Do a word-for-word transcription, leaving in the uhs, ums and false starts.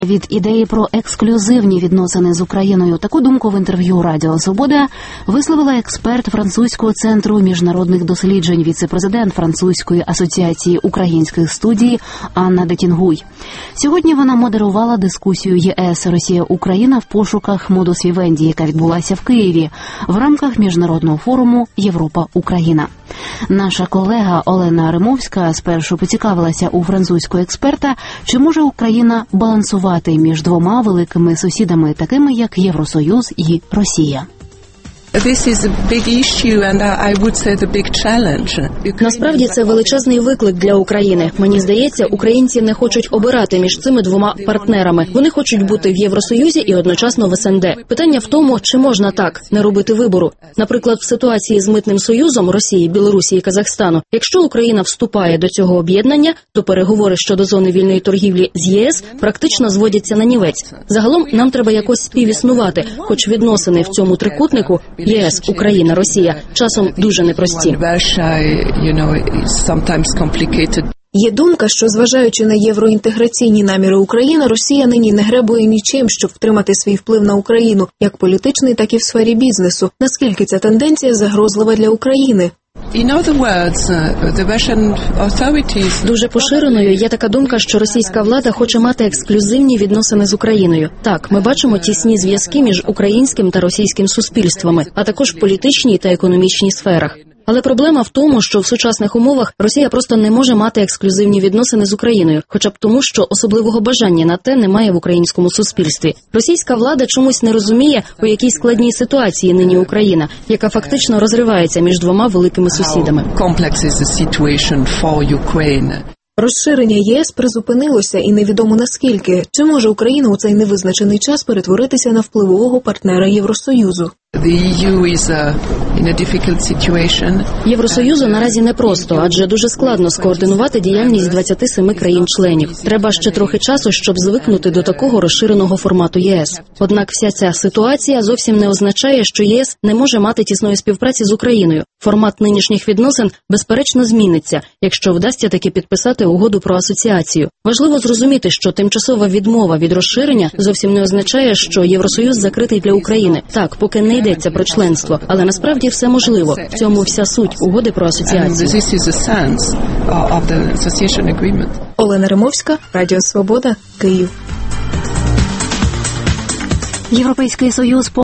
від ідеї про ексклюзивні відносини з Україною. Таку думку в інтерв'ю Радіо Свобода висловила експерт Французького центру міжнародних досліджень, віце-президент Французької асоціації українських студій Анна Детінгуй. Сьогодні вона модерувала дискусію ЄС «Росія-Україна» в пошуках модус вівенді, яка відбулася в Києві в рамках міжнародного форуму «Європа-Україна». Наша колега Олена Римовська спершу поцікавилася у французького експерта, чи може Україна балансувати між двома великими сусідами, такими як Євросоюз і Росія. Насправді це величезний виклик для України. Мені здається, українці не хочуть обирати між цими двома партнерами. Вони хочуть бути в Євросоюзі і одночасно в ес ен де. Питання в тому, чи можна так не робити вибору. Наприклад, в ситуації з митним союзом Росії, Білорусі і Казахстану, якщо Україна вступає до цього об'єднання, то переговори щодо зони вільної торгівлі з ЄС практично зводяться на нівець. Загалом нам треба якось співіснувати, хоч відносини в цьому трикутнику ЄС, Україна, Росія часом дуже непрості. Є думка, що, зважаючи на євроінтеграційні наміри України, Росія нині не гребує нічим, щоб втримати свій вплив на Україну, як політичний, так і в сфері бізнесу. Наскільки ця тенденція загрозлива для України? Дуже поширеною є така думка, що російська влада хоче мати ексклюзивні відносини з Україною. Так, ми бачимо тісні зв'язки між українським та російським суспільствами, а також в політичній та економічній сферах. Але проблема в тому, що в сучасних умовах Росія просто не може мати ексклюзивні відносини з Україною, хоча б тому, що особливого бажання на те немає в українському суспільстві. Російська влада чомусь не розуміє, у якій складній ситуації нині Україна, яка фактично розривається між двома великими сусідами. Розширення ЄС призупинилося і невідомо наскільки. Чи може Україна у цей невизначений час перетворитися на впливового партнера Євросоюзу? Євросоюзу наразі непросто, адже дуже складно скоординувати діяльність двадцяти семи країн-членів. Треба ще трохи часу, щоб звикнути до такого розширеного формату ЄС. Однак вся ця ситуація зовсім не означає, що ЄС не може мати тісної співпраці з Україною. Формат нинішніх відносин, безперечно, зміниться, якщо вдасться таки підписати угоду про асоціацію. Важливо зрозуміти, що тимчасова відмова від розширення зовсім не означає, що Євросоюз закритий для України. Так, поки не йдеться про членство, але насправді все можливо. В цьому вся суть угоди про асоціацію. Олена Римовська, Радіо Свобода, Київ. Європейський Союз